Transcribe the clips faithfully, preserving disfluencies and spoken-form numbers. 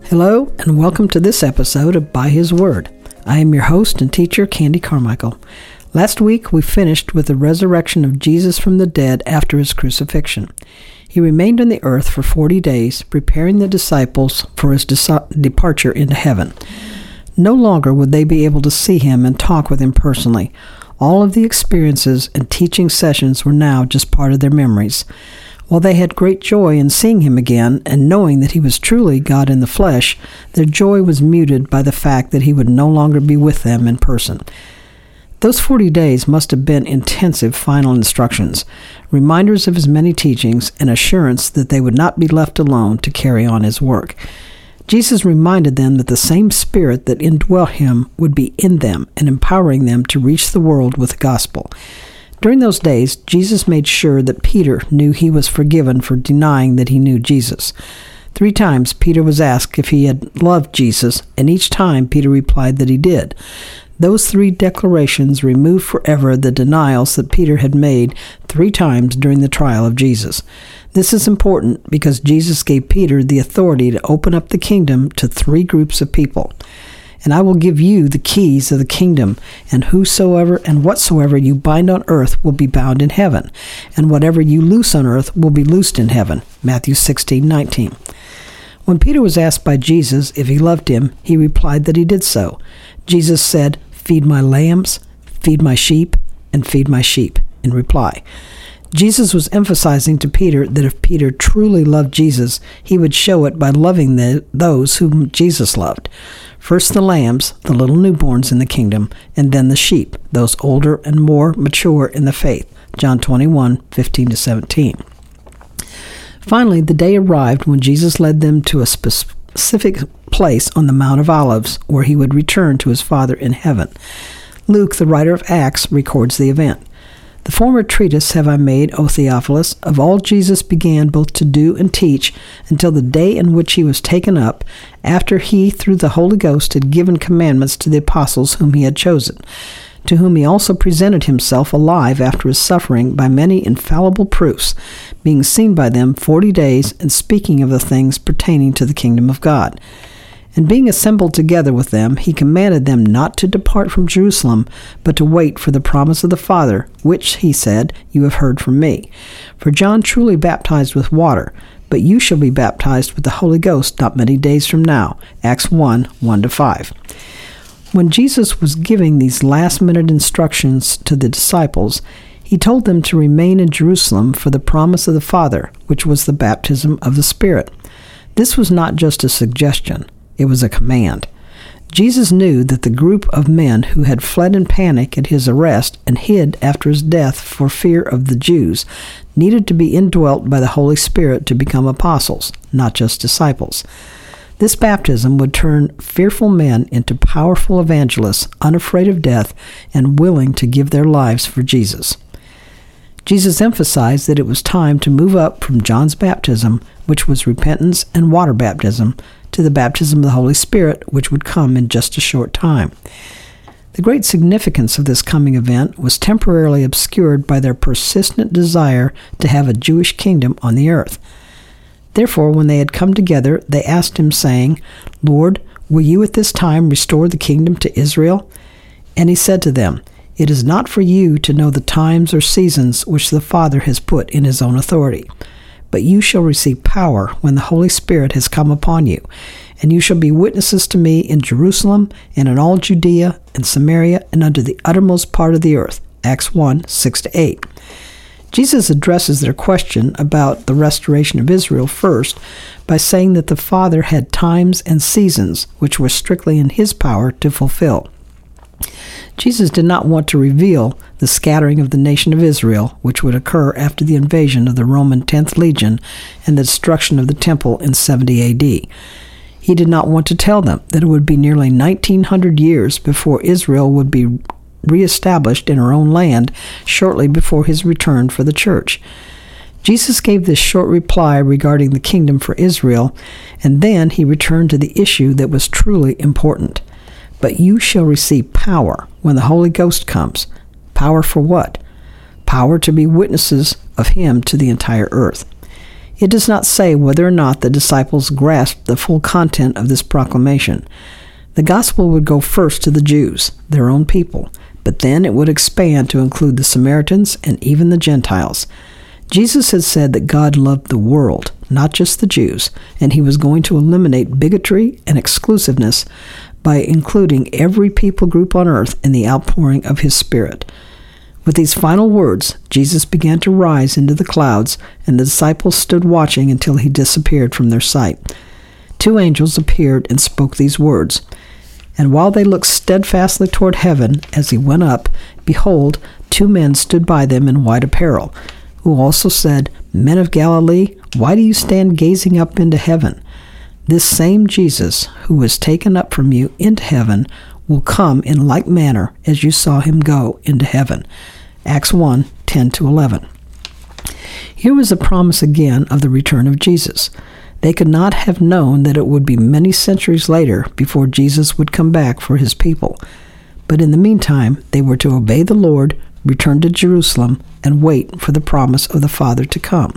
Hello, and welcome to this episode of By His Word. I am your host and teacher, Candy Carmichael. Last week, we finished with the resurrection of Jesus from the dead after his crucifixion. He remained on the earth for forty days, preparing the disciples for his de- departure into heaven. No longer would they be able to see him and talk with him personally. All of the experiences and teaching sessions were now just part of their memories. While they had great joy in seeing him again and knowing that he was truly God in the flesh, their joy was muted by the fact that he would no longer be with them in person. Those forty days must have been intensive final instructions, reminders of his many teachings, and assurance that they would not be left alone to carry on his work. Jesus reminded them that the same Spirit that indwelt him would be in them and empowering them to reach the world with the gospel. During those days, Jesus made sure that Peter knew he was forgiven for denying that he knew Jesus. Three times Peter was asked if he had loved Jesus, and each time Peter replied that he did. Those three declarations removed forever the denials that Peter had made three times during the trial of Jesus. This is important because Jesus gave Peter the authority to open up the kingdom to three groups of people. And I will give you the keys of the kingdom, and whosoever and whatsoever you bind on earth will be bound in heaven, and whatever you loose on earth will be loosed in heaven. Matthew sixteen nineteen. When Peter was asked by Jesus if he loved him, he replied that he did so. Jesus said, "Feed my lambs, feed my sheep, and feed my sheep," in reply. Jesus was emphasizing to Peter that if Peter truly loved Jesus, he would show it by loving the, those whom Jesus loved. First the lambs, the little newborns in the kingdom, and then the sheep, those older and more mature in the faith. John twenty-one, fifteen to seventeen. Finally, the day arrived when Jesus led them to a specific place on the Mount of Olives where he would return to his Father in heaven. Luke, the writer of Acts, records the event. The former treatise have I made, O Theophilus, of all Jesus began both to do and teach, until the day in which he was taken up, after he, through the Holy Ghost, had given commandments to the apostles whom he had chosen, to whom he also presented himself alive after his suffering by many infallible proofs, being seen by them forty days, and speaking of the things pertaining to the kingdom of God. And being assembled together with them, he commanded them not to depart from Jerusalem, but to wait for the promise of the Father, which, he said, you have heard from me. For John truly baptized with water, but you shall be baptized with the Holy Ghost not many days from now. Acts one, one to five. When Jesus was giving these last-minute instructions to the disciples, he told them to remain in Jerusalem for the promise of the Father, which was the baptism of the Spirit. This was not just a suggestion. It was a command. Jesus knew that the group of men who had fled in panic at his arrest and hid after his death for fear of the Jews needed to be indwelt by the Holy Spirit to become apostles, not just disciples. This baptism would turn fearful men into powerful evangelists, unafraid of death and willing to give their lives for Jesus. Jesus emphasized that it was time to move up from John's baptism, which was repentance and water baptism, to the baptism of the Holy Spirit, which would come in just a short time. The great significance of this coming event was temporarily obscured by their persistent desire to have a Jewish kingdom on the earth. Therefore, when they had come together, they asked him, saying, "Lord, will you at this time restore the kingdom to Israel?" And he said to them, "It is not for you to know the times or seasons which the Father has put in his own authority. But you shall receive power when the Holy Spirit has come upon you, and you shall be witnesses to me in Jerusalem and in all Judea and Samaria and unto the uttermost part of the earth." Acts one, six to eight. Jesus addresses their question about the restoration of Israel first by saying that the Father had times and seasons which were strictly in his power to fulfill. Jesus did not want to reveal the scattering of the nation of Israel, which would occur after the invasion of the Roman tenth Legion and the destruction of the temple in seventy A D. He did not want to tell them that it would be nearly nineteen hundred years before Israel would be reestablished in her own land shortly before his return for the church. Jesus gave this short reply regarding the kingdom for Israel, and then he returned to the issue that was truly important. But you shall receive power when the Holy Ghost comes. Power for what? Power to be witnesses of him to the entire earth. It does not say whether or not the disciples grasped the full content of this proclamation. The gospel would go first to the Jews, their own people, but then it would expand to include the Samaritans and even the Gentiles. Jesus had said that God loved the world, not just the Jews, and he was going to eliminate bigotry and exclusiveness by including every people group on earth in the outpouring of his Spirit. With these final words, Jesus began to rise into the clouds, and the disciples stood watching until he disappeared from their sight. Two angels appeared and spoke these words. And while they looked steadfastly toward heaven as he went up, behold, two men stood by them in white apparel, who also said, Men of Galilee, why do you stand gazing up into heaven? This same Jesus, who was taken up from you into heaven, will come in like manner as you saw him go into heaven. Acts one, ten to eleven. Here was a promise again of the return of Jesus. They could not have known that it would be many centuries later before Jesus would come back for his people. But in the meantime, they were to obey the Lord, return to Jerusalem, and wait for the promise of the Father to come.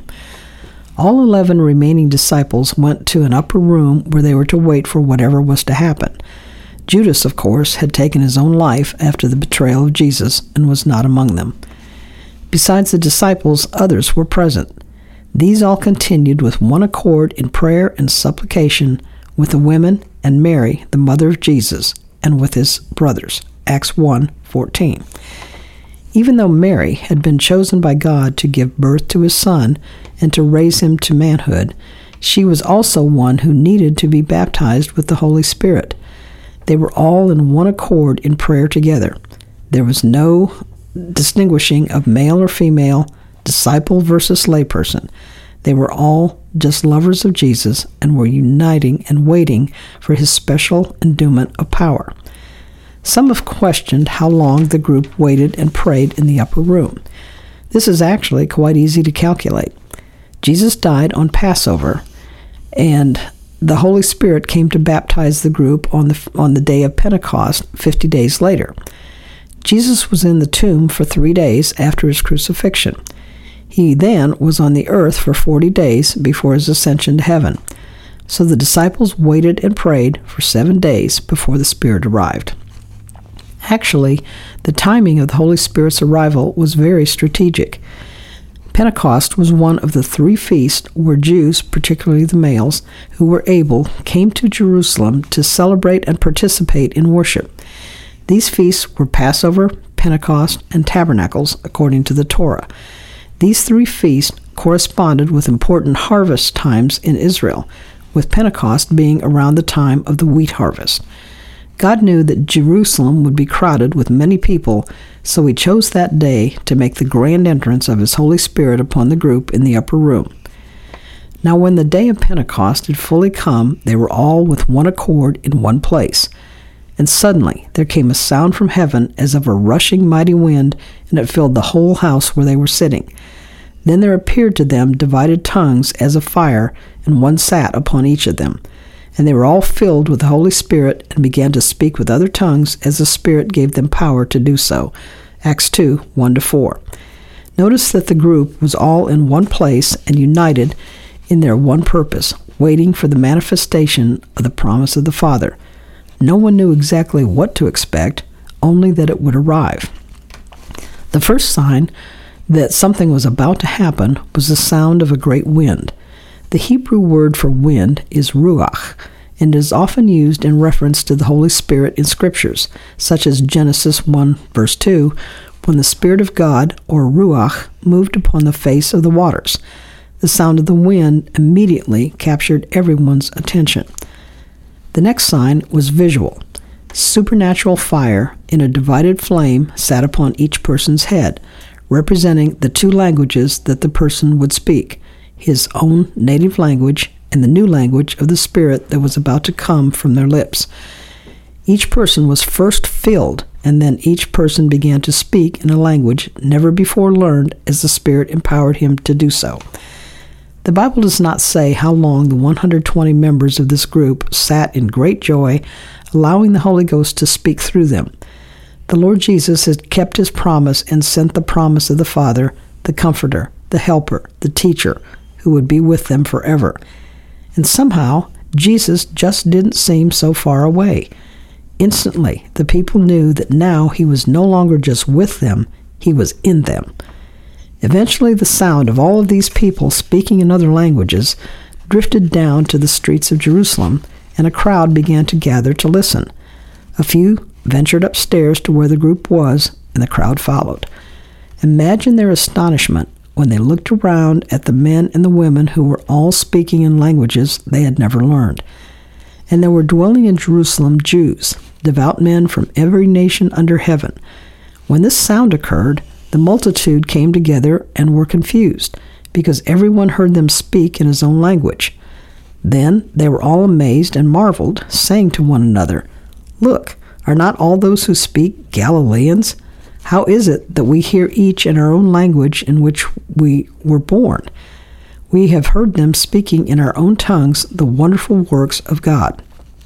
All eleven remaining disciples went to an upper room where they were to wait for whatever was to happen. Judas, of course, had taken his own life after the betrayal of Jesus and was not among them. Besides the disciples, others were present. These all continued with one accord in prayer and supplication with the women and Mary, the mother of Jesus, and with his brothers. Acts one fourteen. Even though Mary had been chosen by God to give birth to his son and to raise him to manhood, she was also one who needed to be baptized with the Holy Spirit. They were all in one accord in prayer together. There was no distinguishing of male or female, disciple versus layperson. They were all just lovers of Jesus and were uniting and waiting for his special endowment of power. Some have questioned how long the group waited and prayed in the upper room. This is actually quite easy to calculate. Jesus died on Passover, and the Holy Spirit came to baptize the group on the on the day of Pentecost, fifty days later. Jesus was in the tomb for three days after his crucifixion. He then was on the earth for forty days before his ascension to heaven. So the disciples waited and prayed for seven days before the Spirit arrived. Actually, the timing of the Holy Spirit's arrival was very strategic. Pentecost was one of the three feasts where Jews, particularly the males, who were able, came to Jerusalem to celebrate and participate in worship. These feasts were Passover, Pentecost, and Tabernacles, according to the Torah. These three feasts corresponded with important harvest times in Israel, with Pentecost being around the time of the wheat harvest. God knew that Jerusalem would be crowded with many people, so he chose that day to make the grand entrance of his Holy Spirit upon the group in the upper room. Now when the day of Pentecost had fully come, they were all with one accord in one place. And suddenly there came a sound from heaven as of a rushing mighty wind, and it filled the whole house where they were sitting. Then there appeared to them divided tongues as of fire, and one sat upon each of them. And they were all filled with the Holy Spirit and began to speak with other tongues as the Spirit gave them power to do so. Acts two, one to four. Notice that the group was all in one place and united in their one purpose, waiting for the manifestation of the promise of the Father. No one knew exactly what to expect, only that it would arrive. The first sign that something was about to happen was the sound of a great wind. The Hebrew word for wind is ruach, and is often used in reference to the Holy Spirit in Scriptures, such as Genesis one, verse two, when the Spirit of God, or ruach, moved upon the face of the waters. The sound of the wind immediately captured everyone's attention. The next sign was visual. Supernatural fire in a divided flame sat upon each person's head, representing the two languages that the person would speak, his own native language and the new language of the Spirit that was about to come from their lips. Each person was first filled, and then each person began to speak in a language never before learned as the Spirit empowered him to do so. The Bible does not say how long the one hundred twenty members of this group sat in great joy, allowing the Holy Ghost to speak through them. The Lord Jesus had kept his promise and sent the promise of the Father, the Comforter, the Helper, the Teacher, who would be with them forever. And somehow, Jesus just didn't seem so far away. Instantly, the people knew that now he was no longer just with them, he was in them. Eventually, the sound of all of these people speaking in other languages drifted down to the streets of Jerusalem, and a crowd began to gather to listen. A few ventured upstairs to where the group was, and the crowd followed. Imagine their astonishment when they looked around at the men and the women who were all speaking in languages they had never learned. And there were dwelling in Jerusalem Jews, devout men from every nation under heaven. When this sound occurred, the multitude came together and were confused, because everyone heard them speak in his own language. Then they were all amazed and marveled, saying to one another, "Look, are not all those who speak Galileans? How is it that we hear each in our own language in which we were born? We have heard them speaking in our own tongues the wonderful works of God."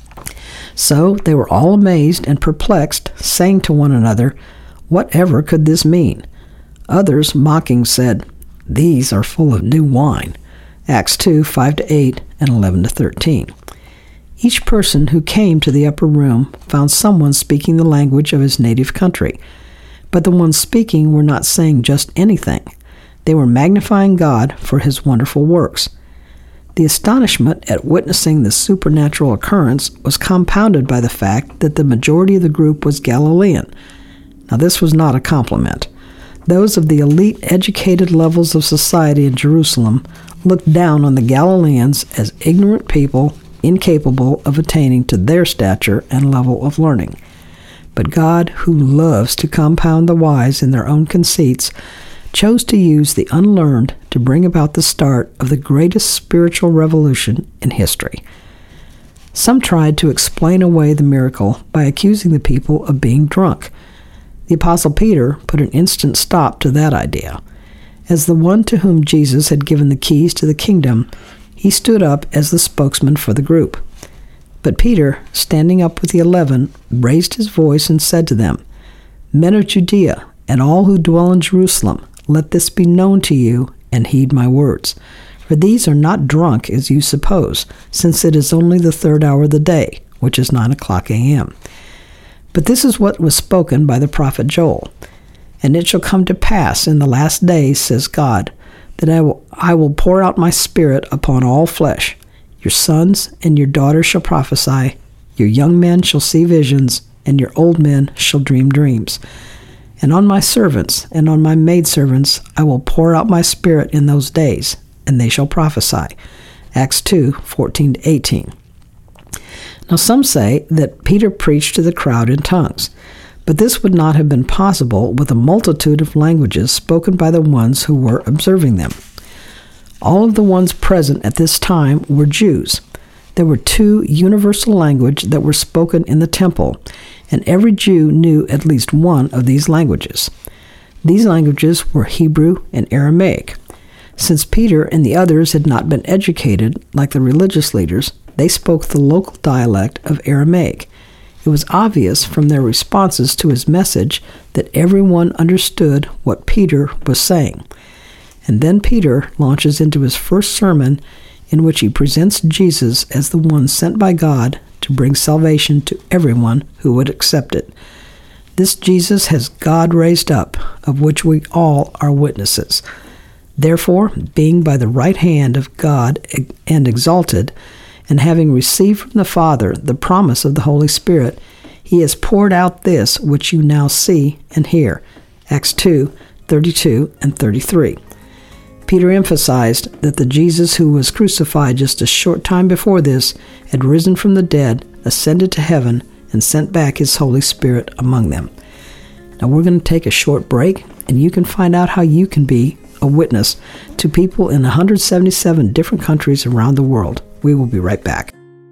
So they were all amazed and perplexed, saying to one another, "Whatever could this mean?" Others, mocking, said, "These are full of new wine." Acts two, five to eight, and eleven to thirteen. Each person who came to the upper room found someone speaking the language of his native country. But the ones speaking were not saying just anything. They were magnifying God for his wonderful works. The astonishment at witnessing this supernatural occurrence was compounded by the fact that the majority of the group was Galilean. Now, this was not a compliment. Those of the elite educated levels of society in Jerusalem looked down on the Galileans as ignorant people incapable of attaining to their stature and level of learning. But God, who loves to compound the wise in their own conceits, chose to use the unlearned to bring about the start of the greatest spiritual revolution in history. Some tried to explain away the miracle by accusing the people of being drunk. The Apostle Peter put an instant stop to that idea. As the one to whom Jesus had given the keys to the kingdom, he stood up as the spokesman for the group. But Peter, standing up with the eleven, raised his voice and said to them, "Men of Judea, and all who dwell in Jerusalem, let this be known to you, and heed my words. For these are not drunk, as you suppose, since it is only the third hour of the day, which is nine o'clock a m But this is what was spoken by the prophet Joel. And it shall come to pass in the last days, says God, that I will, I will pour out my spirit upon all flesh. Your sons and your daughters shall prophesy, your young men shall see visions, and your old men shall dream dreams. And on my servants and on my maidservants I will pour out my spirit in those days, and they shall prophesy." Acts two, fourteen to eighteen. Now some say that Peter preached to the crowd in tongues, but this would not have been possible with a multitude of languages spoken by the ones who were observing them. All of the ones present at this time were Jews. There were two universal languages that were spoken in the temple, and every Jew knew at least one of these languages. These languages were Hebrew and Aramaic. Since Peter and the others had not been educated like the religious leaders, they spoke the local dialect of Aramaic. It was obvious from their responses to his message that everyone understood what Peter was saying. And then Peter launches into his first sermon, in which he presents Jesus as the one sent by God to bring salvation to everyone who would accept it. This Jesus has God raised up, of which we all are witnesses. Therefore, being by the right hand of God and exalted, and having received from the Father the promise of the Holy Spirit, he has poured out this which you now see and hear. Acts two, thirty-two and thirty-three. Peter emphasized that the Jesus who was crucified just a short time before this had risen from the dead, ascended to heaven, and sent back his Holy Spirit among them. Now we're going to take a short break, and you can find out how you can be a witness to people in one hundred seventy-seven different countries around the world. We will be right back.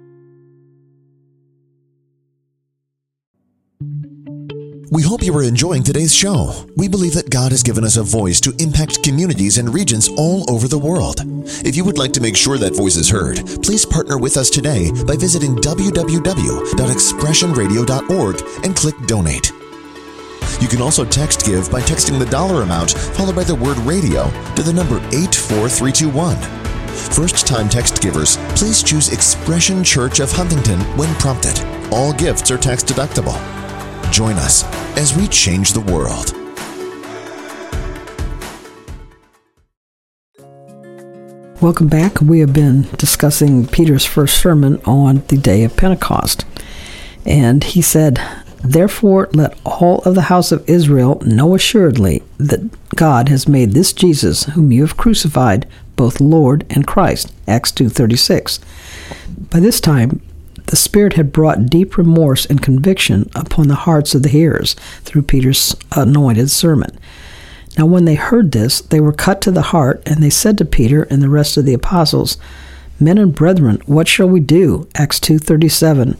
We hope you are enjoying today's show. We believe that God has given us a voice to impact communities and regions all over the world. If you would like to make sure that voice is heard, please partner with us today by visiting w w w dot expression radio dot org and click Donate. You can also text give by texting the dollar amount followed by the word radio to the number eight four three two one. First-time text givers, please choose Expression Church of Huntington when prompted. All gifts are tax-deductible. Join us as we change the world. Welcome back. We have been discussing Peter's first sermon on the day of Pentecost. And he said, "Therefore let all of the house of Israel know assuredly that God has made this Jesus, whom you have crucified, both Lord and Christ." Acts two thirty-six. By this time, the Spirit had brought deep remorse and conviction upon the hearts of the hearers through Peter's anointed sermon. Now when they heard this, they were cut to the heart, and they said to Peter and the rest of the apostles, "Men and brethren, what shall we do?" Acts two thirty-seven.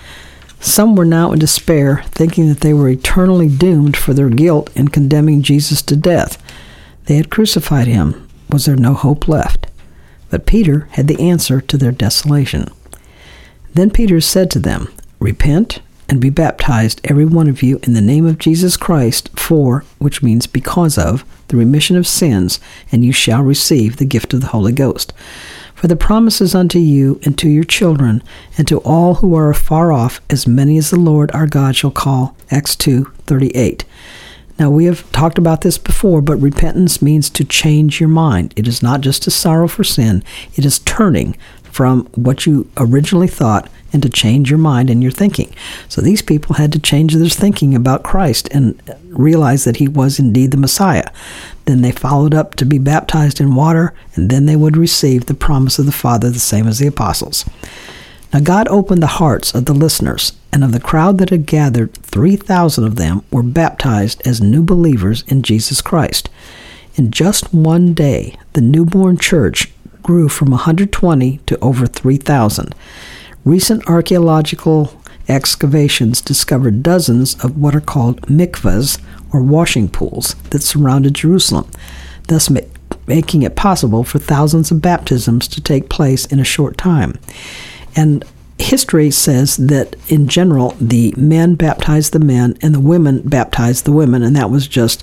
Some were now in despair, thinking that they were eternally doomed for their guilt in condemning Jesus to death. They had crucified him. Was there no hope left? But Peter had the answer to their desolation. Then Peter said to them, "Repent and be baptized, every one of you, in the name of Jesus Christ, for," which means because of, "the remission of sins, and you shall receive the gift of the Holy Ghost. For the promise is unto you and to your children, and to all who are afar off, as many as the Lord our God shall call." Acts two thirty-eight. Now, we have talked about this before, but repentance means to change your mind. It is not just a sorrow for sin. It is turning from what you originally thought and to change your mind and your thinking. So these people had to change their thinking about Christ and realize that he was indeed the Messiah. Then they followed up to be baptized in water, and then they would receive the promise of the Father, the same as the apostles. Now God opened the hearts of the listeners, and of the crowd that had gathered, three thousand of them were baptized as new believers in Jesus Christ. In just one day, the newborn church grew from one hundred twenty to over three thousand. Recent archaeological excavations discovered dozens of what are called mikvahs, or washing pools, that surrounded Jerusalem, thus ma- making it possible for thousands of baptisms to take place in a short time. And history says that, in general, the men baptized the men and the women baptized the women, and that was just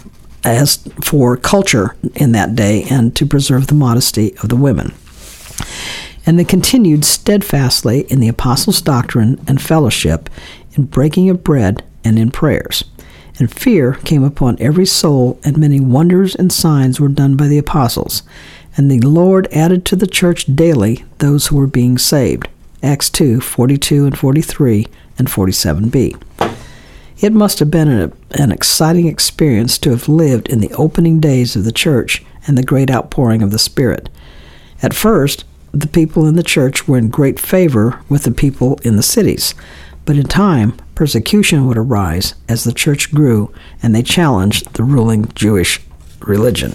as for culture in that day and to preserve the modesty of the women. And they continued steadfastly in the apostles' doctrine and fellowship, in breaking of bread and in prayers. And fear came upon every soul, and many wonders and signs were done by the apostles. And the Lord added to the church daily those who were being saved. Acts two forty-two and forty-three and forty-seven b. It must have been an, an exciting experience to have lived in the opening days of the church and the great outpouring of the Spirit. At first, the people in the church were in great favor with the people in the cities, but in time, persecution would arise as the church grew and they challenged the ruling Jewish religion.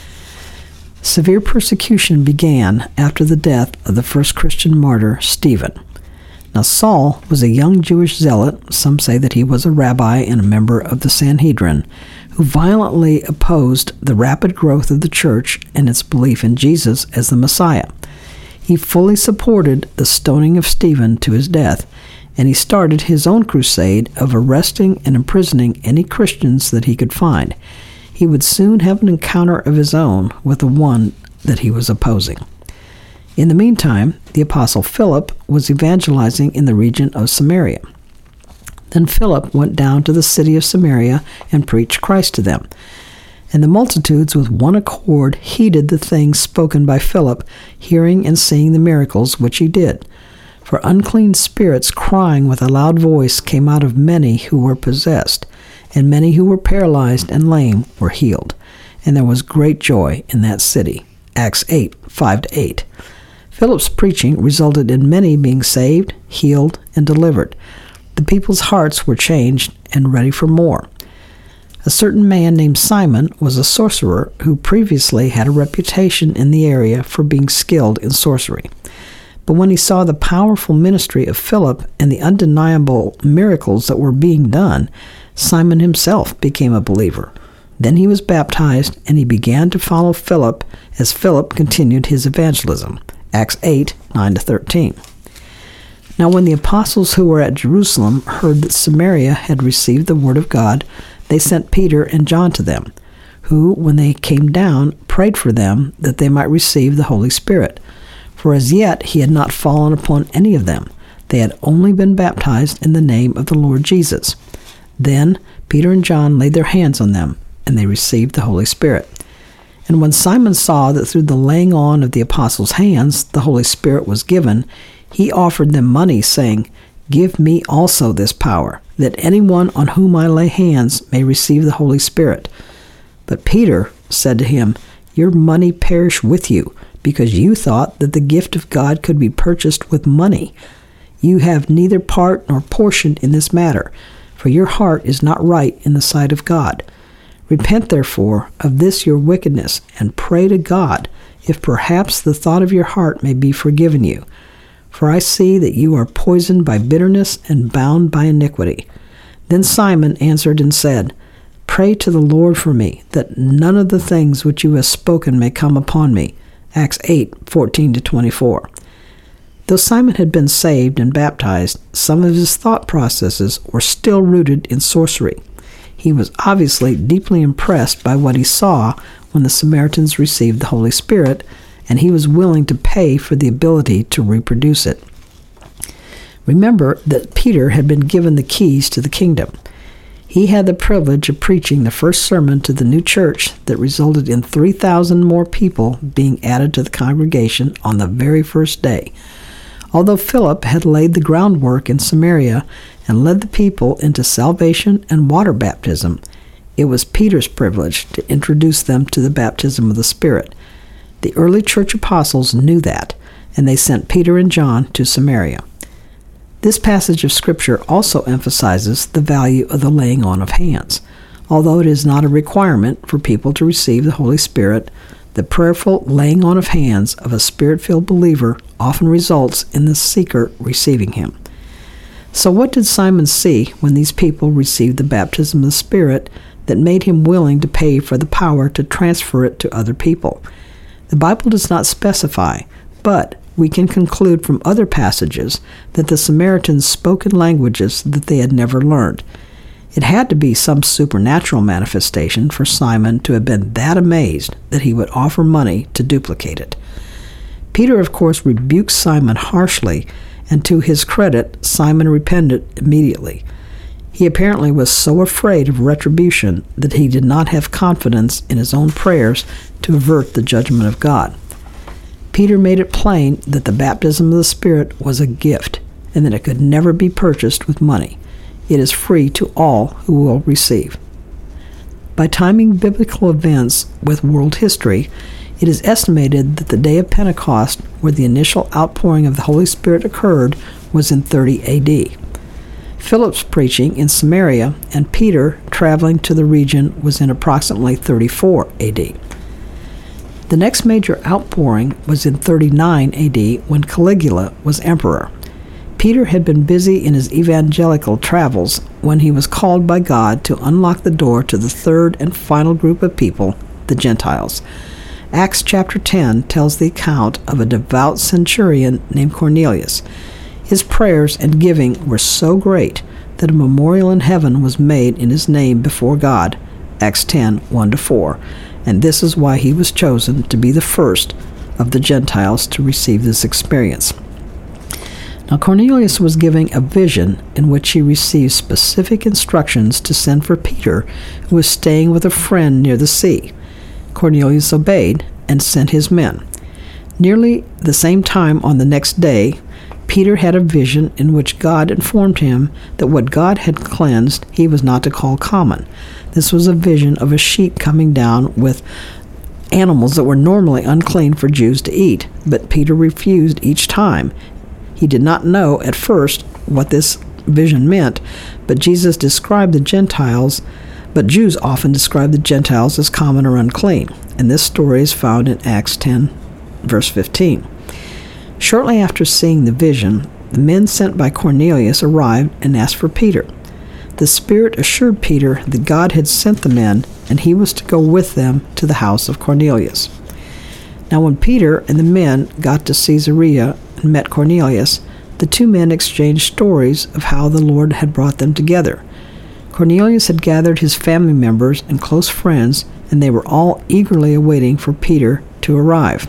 Severe persecution began after the death of the first Christian martyr, Stephen. Now, Saul was a young Jewish zealot, some say that he was a rabbi and a member of the Sanhedrin, who violently opposed the rapid growth of the church and its belief in Jesus as the Messiah. He fully supported the stoning of Stephen to his death, and he started his own crusade of arresting and imprisoning any Christians that he could find. He would soon have an encounter of his own with the one that he was opposing. In the meantime, the apostle Philip was evangelizing in the region of Samaria. Then Philip went down to the city of Samaria and preached Christ to them. And the multitudes with one accord heeded the things spoken by Philip, hearing and seeing the miracles which he did. For unclean spirits crying with a loud voice came out of many who were possessed, and many who were paralyzed and lame were healed. And there was great joy in that city. Acts eight, five to eight. Philip's preaching resulted in many being saved, healed, and delivered. The people's hearts were changed and ready for more. A certain man named Simon was a sorcerer who previously had a reputation in the area for being skilled in sorcery. But when he saw the powerful ministry of Philip and the undeniable miracles that were being done, Simon himself became a believer. Then he was baptized, and he began to follow Philip as Philip continued his evangelism. Acts eight, nine to thirteen. Now when the apostles who were at Jerusalem heard that Samaria had received the word of God, they sent Peter and John to them, who, when they came down, prayed for them that they might receive the Holy Spirit. For as yet he had not fallen upon any of them. They had only been baptized in the name of the Lord Jesus. Then Peter and John laid their hands on them, and they received the Holy Spirit. And when Simon saw that through the laying on of the apostles' hands the Holy Spirit was given, he offered them money, saying, "Give me also this power, that anyone on whom I lay hands may receive the Holy Spirit." But Peter said to him, "Your money perish with you, because you thought that the gift of God could be purchased with money. You have neither part nor portion in this matter, for your heart is not right in the sight of God. Repent, therefore, of this your wickedness, and pray to God, if perhaps the thought of your heart may be forgiven you. For I see that you are poisoned by bitterness and bound by iniquity." Then Simon answered and said, "Pray to the Lord for me, that none of the things which you have spoken may come upon me." Acts eight, fourteen to twenty-four. Though Simon had been saved and baptized, some of his thought processes were still rooted in sorcery. He was obviously deeply impressed by what he saw when the Samaritans received the Holy Spirit, and he was willing to pay for the ability to reproduce it. Remember that Peter had been given the keys to the kingdom. He had the privilege of preaching the first sermon to the new church that resulted in three thousand more people being added to the congregation on the very first day. Although Philip had laid the groundwork in Samaria and led the people into salvation and water baptism, it was Peter's privilege to introduce them to the baptism of the Spirit. The early church apostles knew that, and they sent Peter and John to Samaria. This passage of Scripture also emphasizes the value of the laying on of hands. Although it is not a requirement for people to receive the Holy Spirit, the prayerful laying on of hands of a Spirit-filled believer often results in the seeker receiving him. So what did Simon see when these people received the baptism of the Spirit that made him willing to pay for the power to transfer it to other people? The Bible does not specify, but we can conclude from other passages that the Samaritans spoke in languages that they had never learned. It had to be some supernatural manifestation for Simon to have been that amazed that he would offer money to duplicate it. Peter, of course, rebuked Simon harshly, and to his credit, Simon repented immediately. He apparently was so afraid of retribution that he did not have confidence in his own prayers to avert the judgment of God. Peter made it plain that the baptism of the Spirit was a gift, and that it could never be purchased with money. It is free to all who will receive. By timing biblical events with world history, it is estimated that the day of Pentecost, where the initial outpouring of the Holy Spirit occurred, was in thirty A D. Philip's preaching in Samaria and Peter traveling to the region was in approximately thirty-four A D. The next major outpouring was in thirty-nine A D when Caligula was emperor. Peter had been busy in his evangelical travels when he was called by God to unlock the door to the third and final group of people, the Gentiles. Acts chapter ten tells the account of a devout centurion named Cornelius. His prayers and giving were so great that a memorial in heaven was made in his name before God, Acts ten, one to four, and this is why he was chosen to be the first of the Gentiles to receive this experience. Now Cornelius was giving a vision in which he received specific instructions to send for Peter, who was staying with a friend near the sea. Cornelius obeyed and sent his men. Nearly the same time on the next day, Peter had a vision in which God informed him that what God had cleansed he was not to call common. This was a vision of a sheep coming down with animals that were normally unclean for Jews to eat, but Peter refused each time. He did not know at first what this vision meant, but Jesus described the Gentiles, but Jews often describe the Gentiles as common or unclean, and this story is found in Acts ten, verse fifteen. Shortly after seeing the vision, the men sent by Cornelius arrived and asked for Peter. The Spirit assured Peter that God had sent the men, and he was to go with them to the house of Cornelius. Now when Peter and the men got to Caesarea and met Cornelius, the two men exchanged stories of how the Lord had brought them together. Cornelius had gathered his family members and close friends, and they were all eagerly awaiting for Peter to arrive.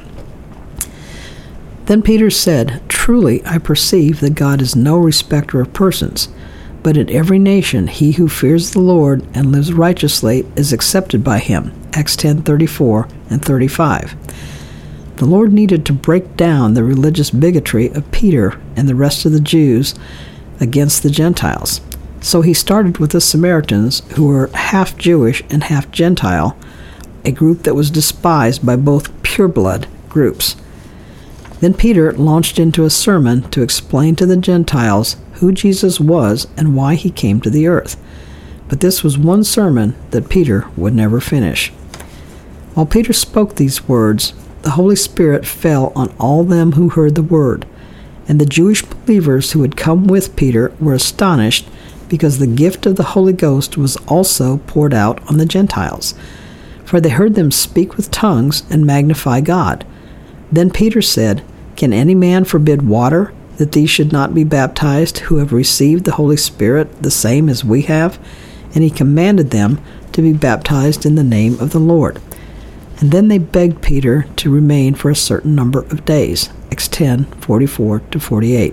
Then Peter said, "Truly I perceive that God is no respecter of persons, but in every nation he who fears the Lord and lives righteously is accepted by him." Acts ten thirty-four and thirty-five. The Lord needed to break down the religious bigotry of Peter and the rest of the Jews against the Gentiles. So he started with the Samaritans, who were half Jewish and half Gentile, a group that was despised by both pureblood groups. Then Peter launched into a sermon to explain to the Gentiles who Jesus was and why he came to the earth. But this was one sermon that Peter would never finish. While Peter spoke these words, the Holy Spirit fell on all them who heard the word, and the Jewish believers who had come with Peter were astonished because the gift of the Holy Ghost was also poured out on the Gentiles. For they heard them speak with tongues and magnify God. Then Peter said, "Can any man forbid water, that these should not be baptized who have received the Holy Spirit the same as we have?" And he commanded them to be baptized in the name of the Lord. And then they begged Peter to remain for a certain number of days. Acts ten forty-four to forty-eight.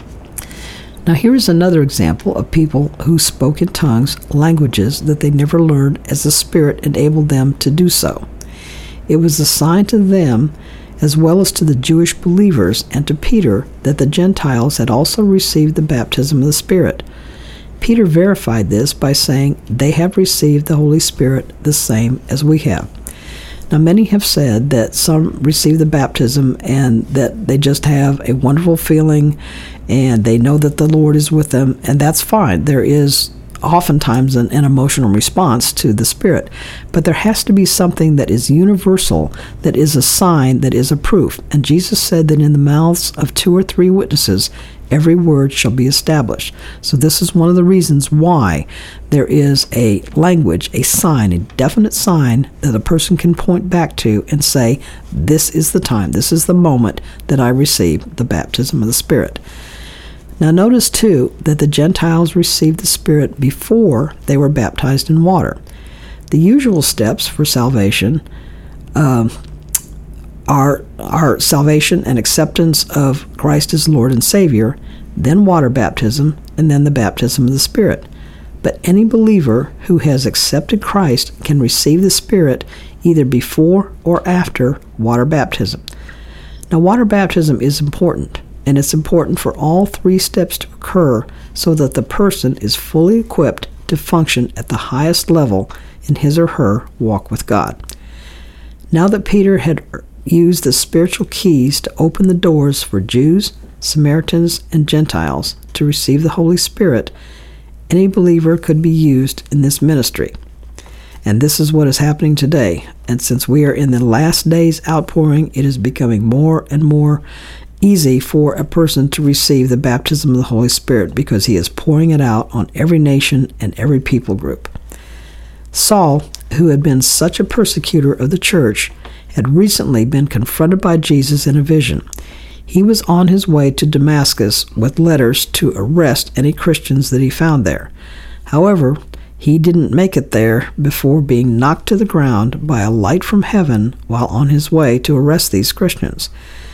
Now here is another example of people who spoke in tongues, languages that they never learned as the Spirit enabled them to do so. It was a sign to them, as well as to the Jewish believers and to Peter, that the Gentiles had also received the baptism of the Spirit. Peter verified this by saying, "They have received the Holy Spirit the same as we have." Now, many have said that some receive the baptism and that they just have a wonderful feeling and they know that the Lord is with them, and that's fine. There is oftentimes an, an emotional response to the Spirit, but there has to be something that is universal, that is a sign, that is a proof. And Jesus said that in the mouths of two or three witnesses, every word shall be established. So this is one of the reasons why there is a language, a sign, a definite sign that a person can point back to and say, this is the time, this is the moment that I received the baptism of the Spirit. Now notice, too, that the Gentiles received the Spirit before they were baptized in water. The usual steps for salvation um, are, are salvation and acceptance of Christ as Lord and Savior, then water baptism, and then the baptism of the Spirit. But any believer who has accepted Christ can receive the Spirit either before or after water baptism. Now, water baptism is important. And it's important for all three steps to occur so that the person is fully equipped to function at the highest level in his or her walk with God. Now that Peter had used the spiritual keys to open the doors for Jews, Samaritans, and Gentiles to receive the Holy Spirit, any believer could be used in this ministry. And this is what is happening today. And since we are in the last days outpouring, it is becoming more and more easy for a person to receive the baptism of the Holy Spirit because he is pouring it out on every nation and every people group. Saul, who had been such a persecutor of the church, had recently been confronted by Jesus in a vision. He was on his way to Damascus with letters to arrest any Christians that he found there. However, he didn't make it there before being knocked to the ground by a light from heaven while on his way to arrest these Christians.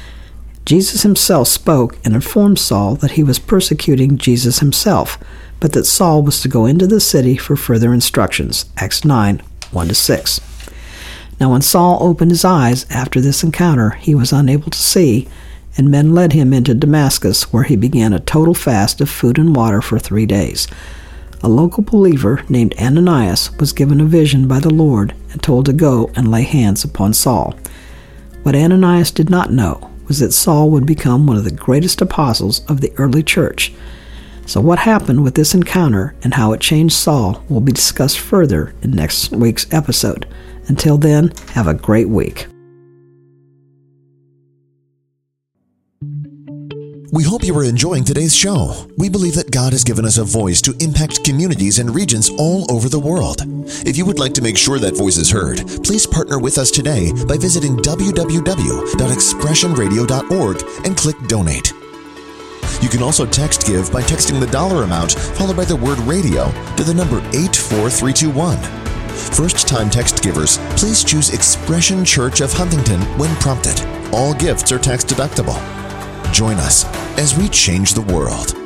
Jesus himself spoke and informed Saul that he was persecuting Jesus himself, but that Saul was to go into the city for further instructions. Acts nine, one to six. Now when Saul opened his eyes after this encounter, he was unable to see, and men led him into Damascus, where he began a total fast of food and water for three days. A local believer named Ananias was given a vision by the Lord and told to go and lay hands upon Saul. What Ananias did not know was that Saul would become one of the greatest apostles of the early church. So what happened with this encounter and how it changed Saul will be discussed further in next week's episode. Until then, have a great week. We hope you are enjoying today's show. We believe that God has given us a voice to impact communities and regions all over the world. If you would like to make sure that voice is heard, please partner with us today by visiting w w w dot expression radio dot org and click Donate. You can also text give by texting the dollar amount followed by the word radio to the number eight four three two one. First-time text givers, please choose Expression Church of Huntington when prompted. All gifts are tax-deductible. Join us as we change the world.